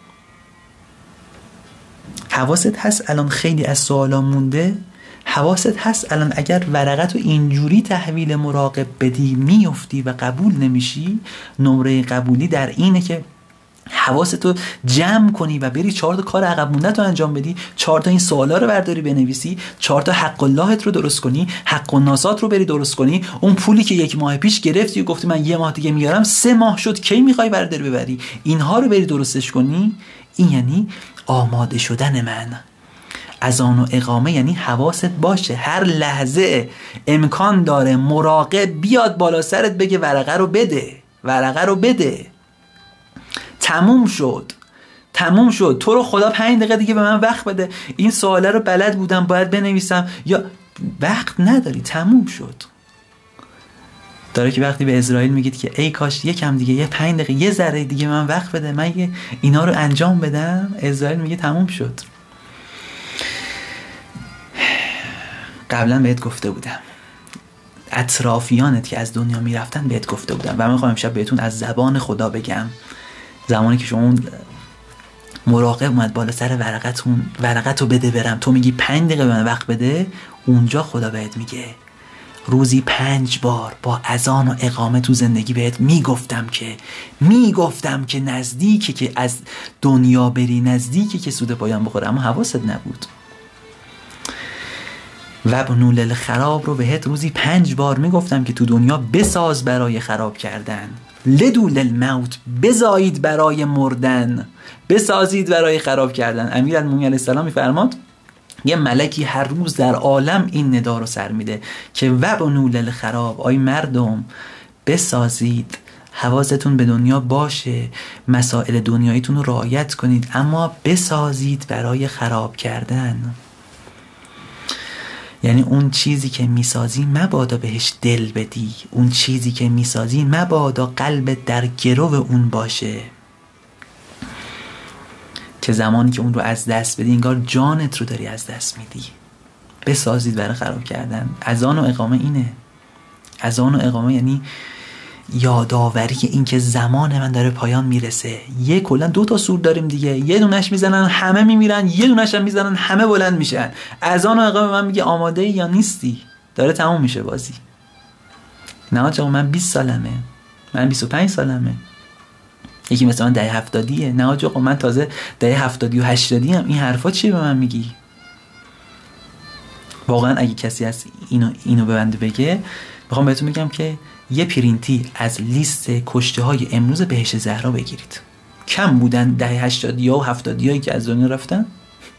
حواست هست الان خیلی از سوالا مونده؟ حواست هست الان اگر ورقت رو اینجوری تحویل مراقب بدی میفتی و قبول نمیشی؟ نمره قبولی در اینه که حواستو جمع کنی و بری 4 تا کار عقب مونده تو انجام بدی، 4 تا این سوالا رو برداری بنویسی، 4 تا حق اللهت رو درست کنی، حق الناسات رو بری درست کنی. اون پولی که 1 ماه پیش گرفتی و گفتی من 1 ماه دیگه میارم، 3 ماه شد، کی میخوای برداری ببری؟ اینها رو بری درستش کنی. این یعنی آماده شدن من. اذان و اقامه یعنی حواست باشه هر لحظه امکان داره مراقب بیاد بالا سرت بگه ورقه رو بده، ورقه رو بده. تموم شد. تو رو خدا 5 دقیقه دیگه به من وقت بده، این سواله رو بلد بودم باید بنویسم، یا وقت نداری، تموم شد. داره که وقتی به اسرائیل میگید که ای کاش یکم دیگه، یه 5 دقیقه، یه ذره دیگه من وقت بده، من اینا رو انجام بدم، اسرائیل میگه تموم شد. قبلا بهت گفته بودم، اطرافیانت که از دنیا میرفتن بهت گفته بودم و من میخوام امشب بهتون از زبان خدا بگم. زمانی که شما مراقب اومد بالا سر ورقتو بده برم، تو میگی 5 دقیقه به من وقت بده، اونجا خدا بهت میگه روزی 5 بار با اذان و اقامه تو زندگی بهت میگفتم که نزدیکه که از دنیا بری، نزدیکه که سود پایان بخوره، اما حواست نبود. و بنو للخراب رو بهت روزی 5 بار میگفتم که تو دنیا بساز برای خراب کردن، لدو للموت، بزایید برای مردن، بسازید برای خراب کردن. امیرالمومنین علیه السلام میفرماد یه ملکی هر روز در عالم این ندا رو سر میده که و بنو للخراب، آی مردم بسازید، حواستون به دنیا باشه، مسائل دنیاییتون رو رعایت کنید، اما بسازید برای خراب کردن. یعنی اون چیزی که میسازی مبادا بهش دل بدی، اون چیزی که میسازی مبادا قلبت در گرو اون باشه که زمانی که اون رو از دست بدی انگار جانت رو داری از دست میدی. بسازید برای خراب کردن. اذان و اقامه اینه. اذان و اقامه یعنی یادآوری این که زمان من داره پایان میرسه. کلا 2 تا سور داریم دیگه، یه دونش میزنن همه میمیرن، یه دونش هم میزنن همه بلند میشن. اذان و اقامه من میگه آماده ای یا نیستی؟ داره تموم میشه بازی. نه آقا من 20 سالمه، من 25 سالمه. یکی مثلا دهه 70ه. نه آقا من تازه دهه 70 و 80 ام. این حرفا چیه به من میگی؟ واقعا اگه کسی از اینو به بنده بگه، میخوام بهتون بگم که یه پرینتی از لیست کشته های امروز بهشت زهرا بگیرید. کم بودن دهه 80 و 70 که از دنیا رفتن؟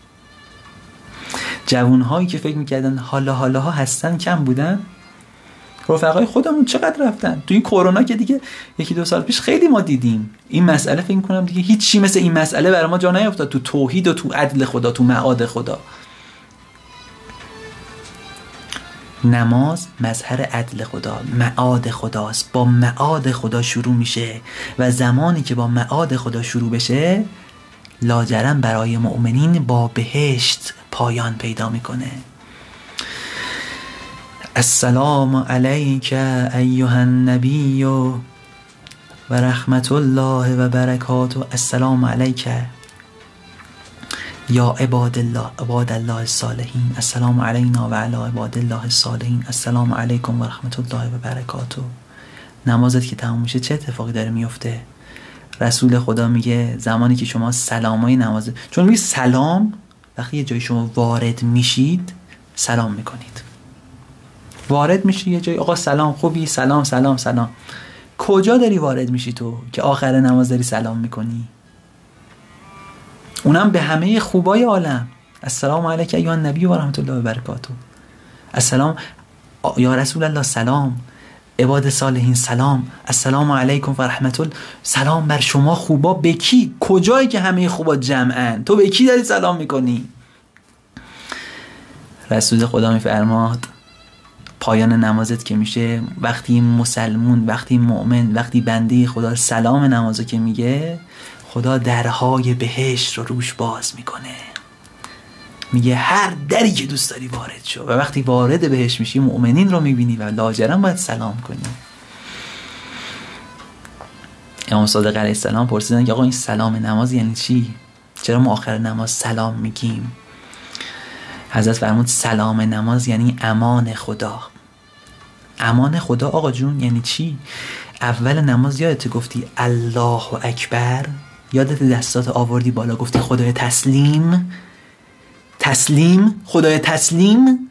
جوان هایی که فکر میکردن حالا هستن کم بودن؟ رفقای خودمون چقدر رفتن؟ تو این کرونا که دیگه 1-2 سال پیش خیلی ما دیدیم این مسئله. فکر میکنم دیگه هیچ چی مثل این مسئله برای ما جا نیافتاد تو توحید و تو عدل خدا، تو معاد خدا. نماز مظهر عدل خدا، معاد خداست. با معاد خدا شروع میشه و زمانی که با معاد خدا شروع بشه لاجرم برای مؤمنین با بهشت پایان پیدا میکنه. السلام علیک ایها النبی و رحمت الله و برکاته. السلام علیک یا عباد الله الصالحین. السلام علینا و علی عباد الله الصالحین. السلام علیکم و رحمت الله و برکاته. نمازت که تموم میشه چه اتفاقی داره میفته؟ رسول خدا میگه زمانی که شما سلامای نماز، چون میگه سلام وقتی یه جایی شما وارد میشید سلام میکنید. وارد میشی یه جایی، آقا سلام، خوبی؟ سلام سلام سلام. کجا داری وارد میشی تو که آخر نماز داری سلام میکنی؟ اونم به همه خوبای عالم. السلام علیک ایها النبی و رحمت الله و برکاته. السلام یا رسول الله، سلام عباد صالحین، سلام السلام علیکم و رحمت الله. سلام بر شما خوبا. به کی؟ کجایی که همه خوبا جمعن؟ تو به کی داری سلام میکنی؟ رسول خدا میفرماد پایان نمازت که میشه، وقتی مسلمون، وقتی مؤمن، وقتی بنده خدا سلام نمازو که میگه، خدا درهای بهشت رو روش باز میکنه، میگه هر دری که دوست داری وارد شو. و وقتی وارد بهشت میشی مؤمنین رو میبینی و لاجرم باید سلام کنی. امام صادق علیه السلام پرسیدن که آقا این سلام نماز یعنی چی؟ چرا ما آخر نماز سلام میگیم؟ حضرت فرمود سلام نماز یعنی امان خدا. امان خدا آقا جون یعنی چی؟ اول نماز یادت گفتی الله اکبر؟ یادت دستات آوردی بالا گفتی خدای تسلیم؟ تسلیم، خدای تسلیم.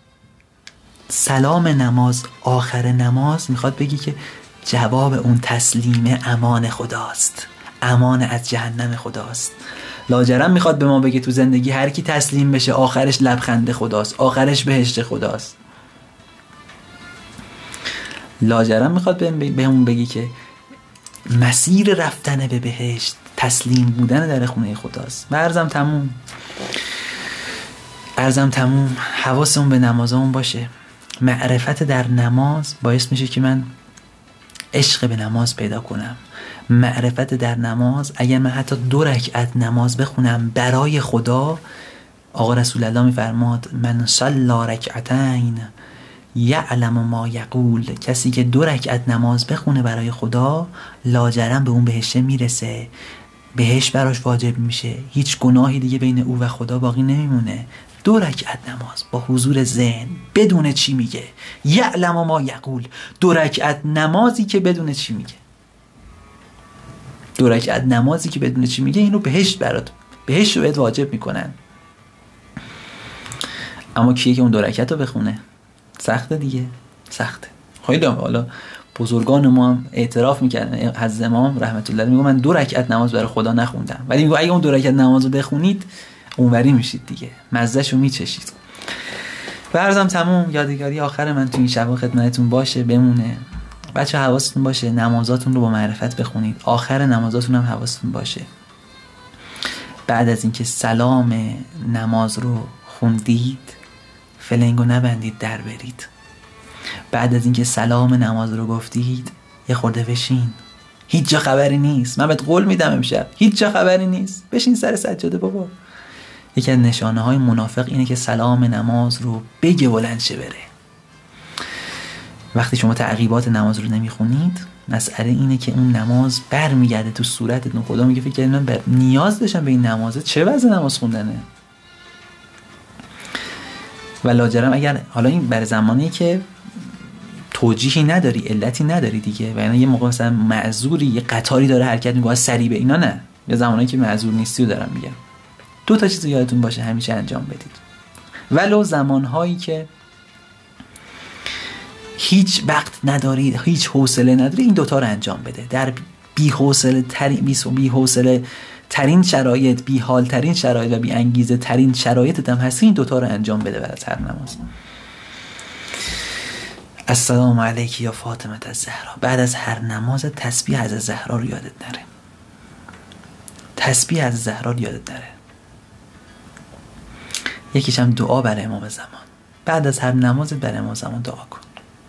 سلام نماز آخر نماز میخواد بگی که جواب اون تسلیم امان خداست، امان از جهنم خداست. لاجرم میخواد به ما بگه تو زندگی هر کی تسلیم بشه آخرش لبخند خداست، آخرش بهشت خداست. لاجرم میخواد بهمون بگی که مسیر رفتن به بهشت تسلیم بودن در خونه خداست. و عرضم تموم. حواسمون به نمازمون باشه. معرفت در نماز باعث میشه که من عشق به نماز پیدا کنم. معرفت در نماز، اگر من حتی 2 رکعت نماز بخونم برای خدا، آقا رسول الله میفرماد من صلی رکعتین یعلم ما یقول، کسی که 2 رکعت نماز بخونه برای خدا لاجرم به اون بهشت میرسه، بهشت براش واجب میشه، هیچ گناهی دیگه بین او و خدا باقی نمیمونه. 2 رکعت نماز با حضور ذهن، بدون چی میگه، یعلم ما یقول، 2 رکعت نمازی که بدون چی میگه، 2 رکعت نمازی که بدون چی میگه، اینو بهشت رو بهت واجب میکنن. اما کیه که اون 2 رکعت رو بخونه؟ سخته دیگه، سخته. خیلی حالا بزرگان ما هم اعتراف میکردن. حضرت امام رحمت الله میگه من 2 رکعت نماز برای خدا نخوندم، ولی میگه اگه اون 2 رکعت نماز رو بخونید اونوری میشید دیگه، مزهشو میچشید. و عرضم تموم. یادگاری آخر من تو این شب خدمتتون باشه، بمونه. بچه حواستون باشه نمازاتون رو با معرفت بخونید. آخر نمازاتون هم حواستون باشه بعد از اینکه سلام نماز رو خوندید فلنگو نبندید در برید. بعد از اینکه سلام نماز رو گفتید یه خورده بشین، هیچ جا خبری نیست. من بهت قول میدم امشب هیچ جا خبری نیست، بشین سر سجاده بابا. یکی از نشانه های منافق اینه که سلام نماز رو بگه بلند شه بره. وقتی شما تعقیبات نماز رو نمیخونید، مسئله اینه که اون نماز برمیگرده تو صورتتون. خدا میگه فکر کردم من نیاز داشتم به این نمازه، چه وضع نماز خوندنه؟ و لاجرم اگر حالا این بر زمانی که توجیهی نداری، علتی نداری دیگه، و اینا یه موقع مثلا معذوری، یه قطاری داره حرکت میکنه سریع به اینا، نه، یه زمانی که معذور نیستی رو دارم میگم. 2 تا چیز یادتون باشه همیشه انجام بدید. ولو زمانهایی که هیچ وقت ندارید، هیچ حوصله ندارید، این 2 تا رو انجام بده. در بی‌حوصله ترین شرایط، بی‌حال ترین شرایط و بی انگیزه ترین شرایطت هم هستی، این 2 تا رو انجام بده بعد از هر نماز. السلام علیکی یا فاطمه الزهرا. بعد از هر نماز تسبیح از زهرا رو یادت نره. تسبیح از زهرا رو یادت نره. یکیش هم دعا برای امام زمان. بعد از هر نماز برای امام زمان دعا کن.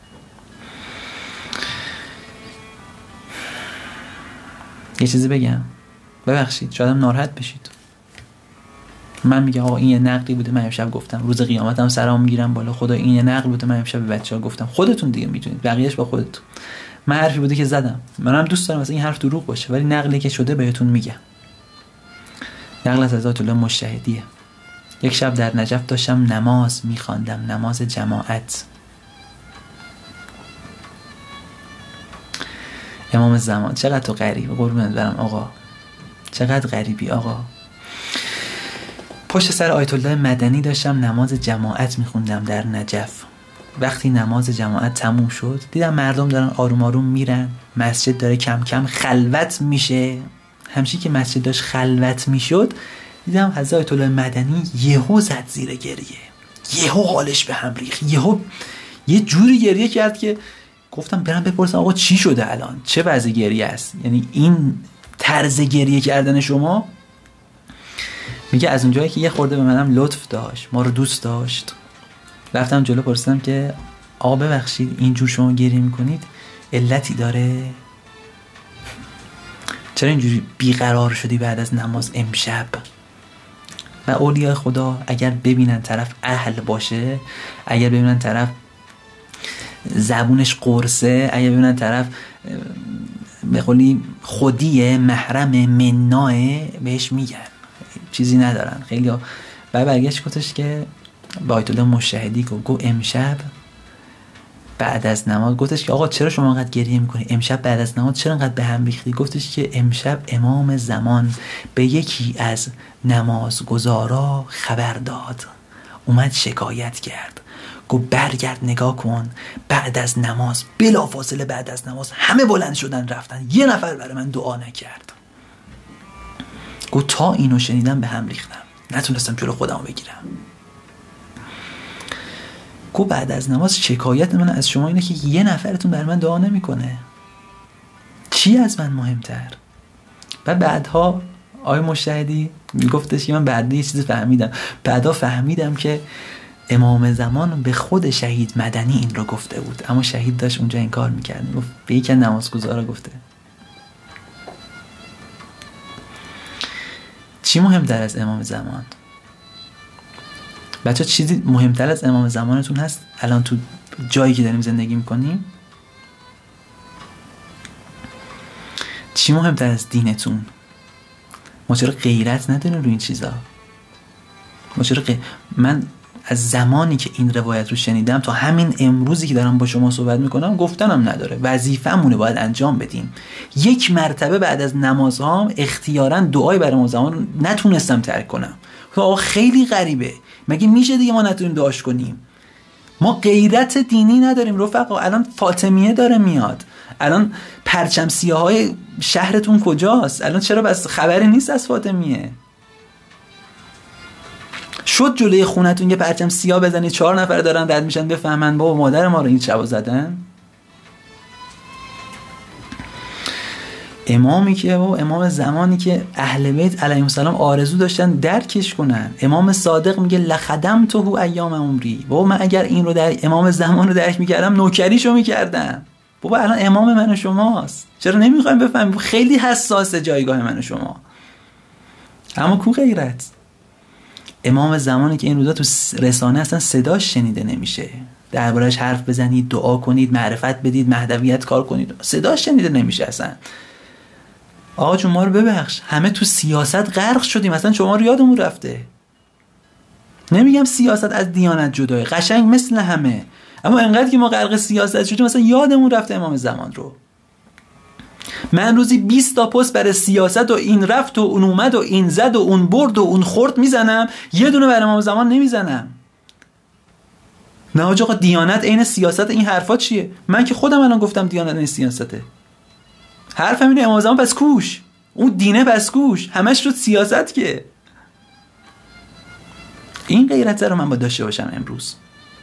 یه چیزی بگم، ببخشید شاید هم ناراحت بشید. من میگم آقا این یه نقلی بوده، من امشب گفتم، روز قیامتم سرام میگیرم بالا، خدا این یه نقل بوده من امشب به بچه‌ها گفتم. خودتون دیگه میدونید، بقیه‌اش با خودتون. من حرفی بوده که زدم، منم دوست دارم مثلا این حرف دروغ باشه، ولی نقلی که شده بهتون میگم. نقل از حضرت الله مجتهدیه. یک شب در نجف داشتم نماز میخواندم، نماز جماعت. امام زمان چقدر تو غریب، قربونت برم آقا، چقدر غریبی آقا. پشت سر آیت الله مدنی داشتم نماز جماعت میخوندم در نجف. وقتی نماز جماعت تموم شد دیدم مردم دارن آروم آروم میرن، مسجد داره کم کم خلوت میشه. همچین که مسجد داشت خلوت میشد دیدم حضرت آیت الله مدنی یهو زد زیر گریه، یهو حالش به هم ریخت، یهو یه جوری گریه کرد که گفتم برم بپرسم آقا چی شده الان، چه وضع گریه است؟ یعنی این طرز گریه کردن شما. میگه از اونجایی که یه خورده به منم لطف داشت، ما رو دوست داشت، رفتم جلو پرسیدم که آقا ببخشید اینجور شما گریه میکنید علتی داره؟ چرا اینجوری بیقرار شدی بعد از نماز امشب؟ و اولیاء خدا اگر ببینن طرف اهل باشه، اگر ببینن طرف زبونش قرصه، اگر ببینن طرف به قولی خودیه، محرم، مناه، بهش میگن، چیزی ندارن خیلی ها. و برگشت گفتش که با آیت الله مشاهدی گفت امشب بعد از نماز، گفتش که آقا چرا شما انقدر گریه میکنی؟ امشب بعد از نماز چرا انقدر به هم ریختی؟ گفتش که امشب امام زمان به یکی از نمازگزارا خبر داد، اومد شکایت کرد، گفت برگرد نگاه کن، بعد از نماز بلافاصله بعد از نماز همه بلند شدن رفتن، یه نفر برای من دعا نکرد. گفت تا اینو شنیدم به هم ریختم، نتونستم جلو خودمو بگیرم. گفت بعد از نماز شکایت من از شما اینه که یه نفرتون برای من دعا نمیکنه، چی از من مهمتر؟ و بعدها آقای مشاهدی میگفتش که من بعد یه چیزی فهمیدم، بعدا فهمیدم که امام زمان به خود شهید مدنی این رو گفته بود، اما شهید داشت اونجا انکار میکرد، گفت به یکی از نمازگزارا گفته. چی مهمتر از امام زمان؟ بچه چیزی مهمتر از امام زمانتون هست الان تو جایی که داریم زندگی میکنیم؟ چی مهمتر از دینتون؟ ما چرا غیرت نداریم رو این چیزا؟ ما چرا من از زمانی که این روایت رو شنیدم تا همین امروزی که دارم با شما صحبت میکنم گفتنم نداره، وظیفه‌مونه، باید انجام بدیم. یک مرتبه بعد از نمازهام اختیاراً دعای برای امام زمان رو نتونستم ترک کنم. آقا خیلی غریبه، مگه میشه دیگه ما نتونیم دعاش کنیم؟ ما غیرت دینی نداریم رفقا. الان فاطمیه داره میاد، الان پرچم سیاهای شهرتون کجاست؟ الان چرا بس خبری نیست از فاطمیه؟ شد جلوی خونتون یه پرچم سیاه بزنید 4 نفر دارن رد میشن بفهمن بابا مادر ما رو این شبا زدن؟ امامی که و امام زمانی که اهل بیت علیهم السلام آرزو داشتن درکش کنن. امام صادق میگه لخدمته ایام عمری، بابا من اگر این رو در امام زمان رو درک میکردم نوکریشو میکردم. بابا الان امام من و شماست، چرا نمیخوایم بفهمیم؟ خیلی حساسه جایگاه من و شما. اما کو غیرت؟ امام زمانی که این روزا تو رسانه اصلا صداش شنیده نمیشه، دربارش حرف بزنید، دعا کنید، معرفت بدید، مهدویت کار کنید، صداش شنیده نمیشه اصلا. آقا جون ما رو ببخش، همه تو سیاست غرق شدیم، اصلا شما رو یادمون رفته. نمیگم سیاست از دیانت جداه، قشنگ مثل همه، اما انقدر که ما غرق سیاست شدیم مثلا یادمون رفته امام زمان رو. من روزی 20 تا پست برای سیاست و این رفت و اون اومد و این زد و اون برد و اون خورد میزنم، یه دونه برای امام زمان نمیزنم. نه آقا دیانت عین سیاست، این حرفا چیه؟ من که خودم الان گفتم دیانت عین سیاسته. حرفم اینه امام زمان پس کوش، اون دینه پس کوش، همش رو سیاست که. این غیرت رو من با داشته باشم امروز.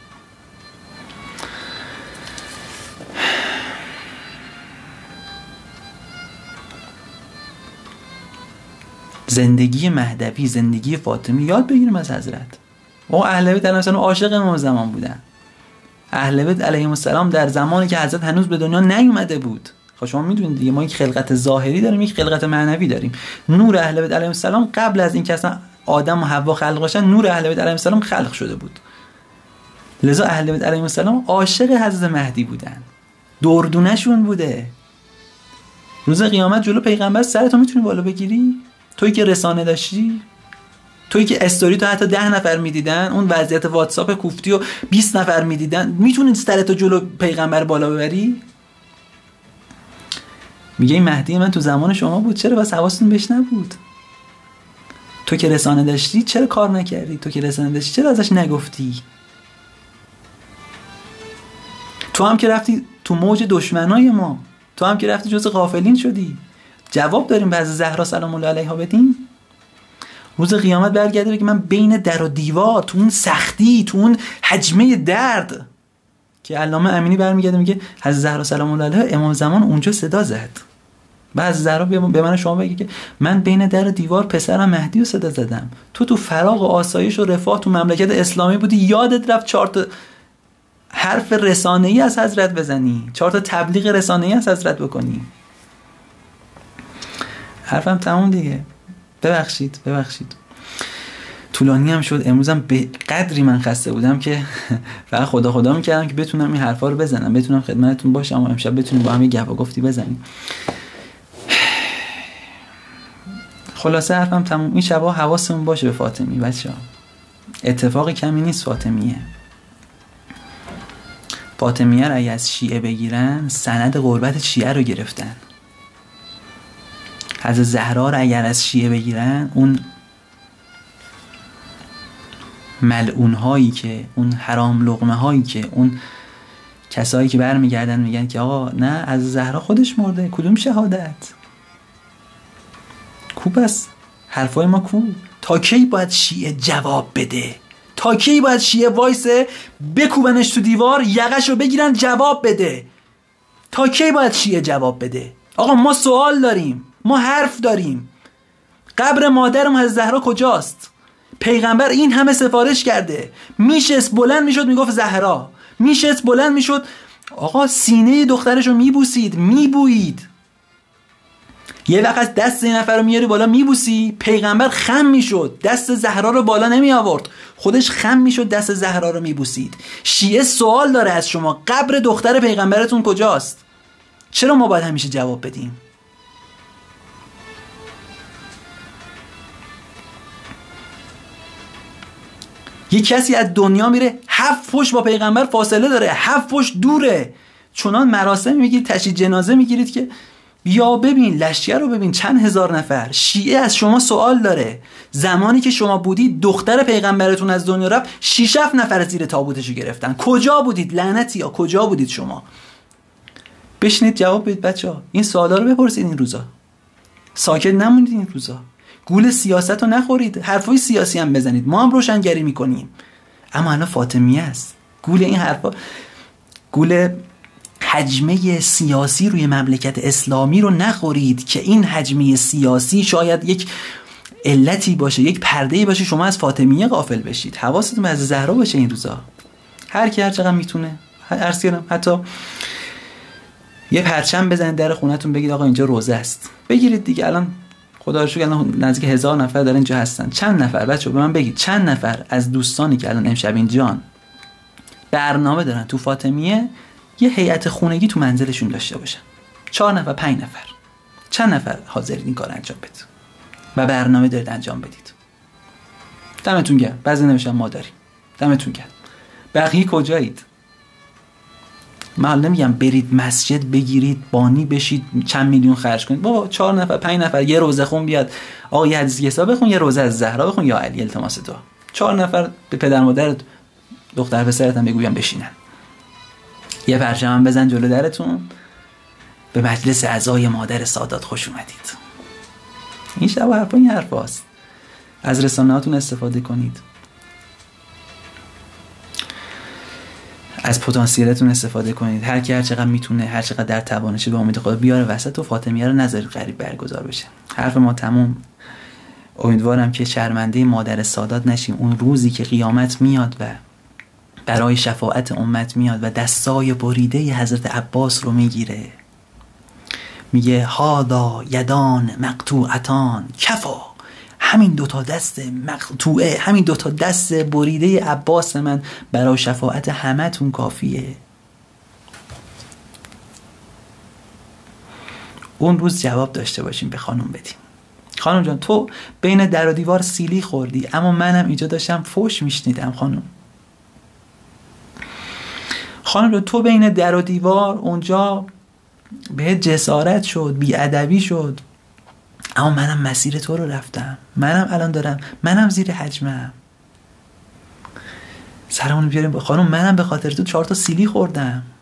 زندگی مهدوی، زندگی فاطمی یاد بگیریم از حضرت. او اهل بیت علیهم السلام عاشق امام زمان بودن. اهل بیت علیهم السلام در زمانی که حضرت هنوز به دنیا نیومده بود. خب شما میدونید دیگه، ما یک خلقت ظاهری داریم، یک خلقت معنوی داریم. نور اهل بیت علیهم السلام قبل از اینکه اصلا آدم و حوا خلق بشن، نور اهل بیت علیهم السلام خلق شده بود. لذا اهل بیت علیهم السلام عاشق حضرت مهدی بودن، دردونه‌شون بوده. روز قیامت جلو پیغمبر سرتو میتونی بالا بگیری؟ تویی که رسانه داشتی، تویی که استوری تو حتی 10 نفر میدیدن، اون وضعیت واتساپ کوفتی و 20 نفر میدیدن، میتونی سرتو جلو پیغمبر بالا ببری؟ میگه این مهدی من تو زمان شما بود، چرا بس حواستون بهش نبود؟ تو که رسانه داشتی چرا کار نکردی؟ تو که رسانه داشتی چرا ازش نگفتی؟ تو هم که رفتی تو موج دشمنای ما، تو هم که رفتی جز غافلین شدی. جواب داریم بعد زهرا سلام الله علیها بدیم؟ روز قیامت برگرده بگه من بین در و دیوار، تو اون سختی، تو اون حجمه درد، که علامه امینی برمیگرده میگه حضرت زهرا سلام الله علیها امام زمان اونجا صدا زد. بعد زهرا به من شما بگه که من بین در و دیوار پسرم مهدی رو صدا زدم، تو فراغ و آسایش و رفاه تو مملکت اسلامی بودی، یادت رفت 4 تا حرف رسانه‌ای از حضرت بزنی، 4 تا تبلیغ رسانه‌ای از حضرت بکنی. حرفم تموم دیگه. ببخشید طولانی هم شد. امروزم به قدری من خسته بودم که فقط خدا میکردم که بتونم این حرفا رو بزنم، بتونم خدمتتون باشم و امشب بتونیم با هم یه گپ و گفتی بزنیم. خلاصه حرفم تموم. این شبا حواسمون باشه به فاطمی بچه‌ها. اتفاقی کمی نیست. فاطمیه رو اگه از شیعه بگیرن سند قربت شیعه رو گرفتن. حضرت زهرا رو اگر از شیعه بگیرن، اون ملعون هایی که، اون حرام لقمه هایی که، اون کسایی که برمیگردن میگن که آقا نه از زهرا خودش مرده، کدوم شهادت؟ کو بس حرفای ما کو؟ تا کی باید شیعه جواب بده؟ تا کی باید شیعه وایسه بکوبنش تو دیوار یقش رو بگیرن جواب بده؟ تا کی باید شیعه جواب بده؟ آقا ما سوال داریم، ما حرف داریم. قبر مادرم از زهرا کجاست؟ پیغمبر این همه سفارش کرده، میشست بلند میشد میگفت زهرا، میشست بلند میشد آقا سینه دخترش رو میبویید. یه وقت دست این نفر رو میاری بالا میبوسی، پیغمبر خم میشد دست زهرا رو بالا نمی آورد، خودش خم میشد دست زهرا رو میبوسید. شیعه سوال داره از شما، قبر دختر پیغمبرتون کجاست؟ چرا ما باید همیشه جواب بدیم؟ یه کسی از دنیا میره 7 پشت با پیغمبر فاصله داره، 7 پشت دوره، چنان مراسم میگیرید، تشییع جنازه میگیرید که یا ببین لشکر رو ببین چند هزار نفر. شیعه از شما سوال داره، زمانی که شما بودید دختر پیغمبرتون از دنیا رفت 6-7 نفر زیر تابوتشو گرفتن. کجا بودید لعنتی ها؟ کجا بودید شما؟ بشینید جواب بدید بچه‌ها. این سوالا رو بپرسید این روزا. ساکت نمونید این روزا. گول سیاست رو نخورید، حرفای سیاسی هم بزنید، ما هم روشنگری میکنیم. اما الان فاطمیه است. گول این حرفا، گول حجمه سیاسی روی مملکت اسلامی رو نخورید که این حجمه سیاسی شاید یک علتی باشه، یک پرده‌ای باشه شما از فاطمیه غافل بشید. حواستون از زهرا باشه این روزا. هر کی هر چقدر میتونه، عرض کردم حتی یه پرچم بزنید در خونتون، بگید آقا اینجا روزه است، بگیرید دیگه. الان خدا رو شکر الان نزدیک 1000 نفر دارن اینجا هستن. چند نفر بچه‌ها به من بگید، چند نفر از دوستانی که الان امشب اینجان برنامه دارن تو فاطمیه یه هیئت خونگی تو منزلشون داشته باشن؟ 4 نفر 5 نفر. چند نفر حاضرین این کار انجام بدید و برنامه دارید انجام بدید؟ دمتون گرم. بعضی نمیشن ما داریم. دمتون گرم. بقیه کجایید؟ من نمیگم برید مسجد بگیرید بانی بشید چند میلیون خرج کنید. بابا 4 نفر 5 نفر یه روزه خون بیاد، آقا یه حدیث حساب بخون، یه روزه از زهرا بخون، یا علی التماس دعا. 4 نفر به پدر مادر دختر پسرت هم بگویم بشینن. یه پرچم هم بزن جلو درتون، به مجلس عزای مادر سادات خوش اومدید. این شب حرفا این حرفاست. از رسانه‌هاتون استفاده کنید، از پتانسیلتون استفاده کنید. هر کی هر چقدر میتونه، هر چقدر در توانشه به امید خدا بیاره وسط و فاطمیه رو نذارید غریب برگزار بشه. حرف ما تموم. امیدوارم که شرمنده مادر سادات نشیم اون روزی که قیامت میاد و برای شفاعت امت میاد و دستای بریده حضرت عباس رو میگیره، میگه هادا یدان مقطوعتان کفا، همین 2 تا دست مقطوعه، همین 2 تا دست بریده عباس من برای شفاعت همتون کافیه. اون روز جواب داشته باشیم به خانم بدیم. خانم جان تو بین در و دیوار سیلی خوردی، اما منم اینجا داشتم فوش میشنیدم. خانم جان تو بین در و دیوار اونجا به جسارت شد، بیادبی شد، اما منم مسیر تو رو رفتم، منم الان دارم، منم زیر حجمم. سرمون بیاریم خانم، منم به خاطر تو 4 تا سیلی خوردم.